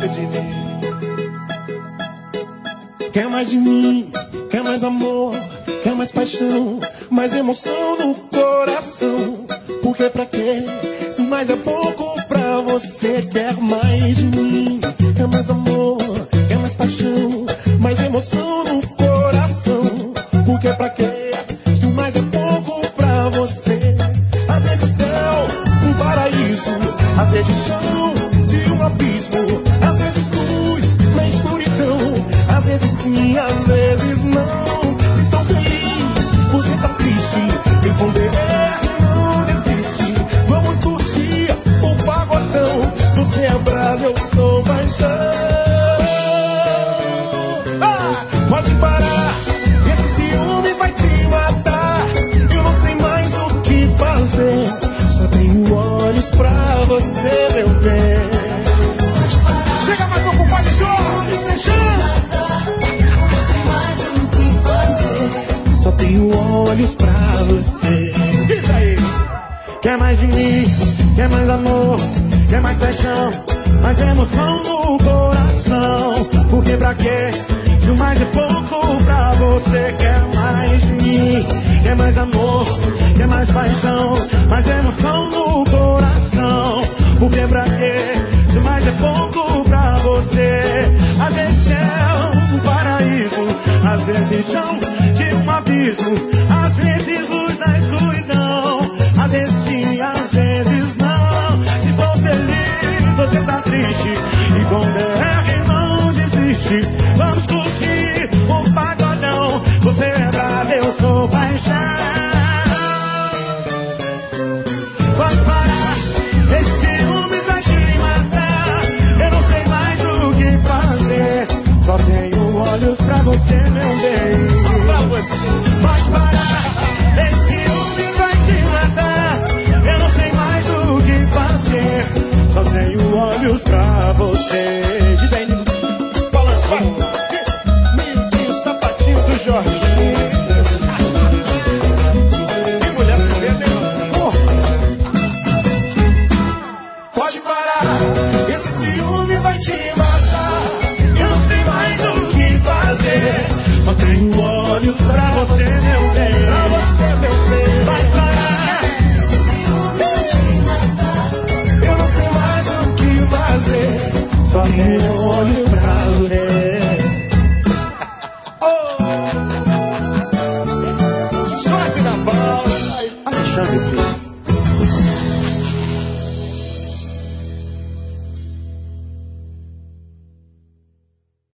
Eita, Didi. Quer mais de mim, quer mais amor, quer mais paixão, mais emoção no coração. Por que, pra quê? Se mais é pouco pra você. Quer mais de mim, quer mais amor, quer mais paixão, mais emoção no coração. Por que, pra quê? Se mais é pouco pra você. Às vezes céu, um paraíso, às vezes chão de um abismo, às vezes luz na escuridão, às vezes sim, às vezes não. Se estou feliz, você tá triste, quem ponderar não desiste. Vamos curtir o pagodão, você é bravo, eu sou paixão. Pode parar, esse ciúme vai te matar. Eu não sei mais o que fazer, só tenho olhos pra você, meu bem. Chega mais um compadre Jorge, só tenho olhos pra você. Diz aí. Quer mais de mim, quer mais amor, quer mais paixão, mais emoção no coração. Por que, pra quê? Se o mais é pouco pra você. Quer mais de mim, quer mais amor, quer mais paixão, mais emoção no coração. Por que, pra quê? Se o mais é pouco pra você. Às vezes é um paraíso, às vezes chão de um abismo, às vezes luz na escuridão, às vezes sim, às vezes não. Se estou feliz, você tá triste, e com DR não desiste. Vamos curtir o pagodão, você é bravo, eu sou paixão. Pode parar, esse ciúme vai te matar. Eu não sei mais o que fazer, só tenho olhos pra você, meu bem. Só pra você. Pode parar, esse ciúme vai te matar. Eu não sei mais o que fazer, só tenho olhos pra você. Diz aí, balançando. Miudinho, sapatinho do Jorge. Que mulher se vê, pode parar, esse ciúme vai te matar. Eu não sei mais o que fazer, só tenho olhos pra você, meu bem. Pra você, meu bem. Vai parar, esse ciúme vai te matar. Eu não sei mais o que fazer, só tenho olhos pra você. Oh! Jorge da bola. Alexandre Pires.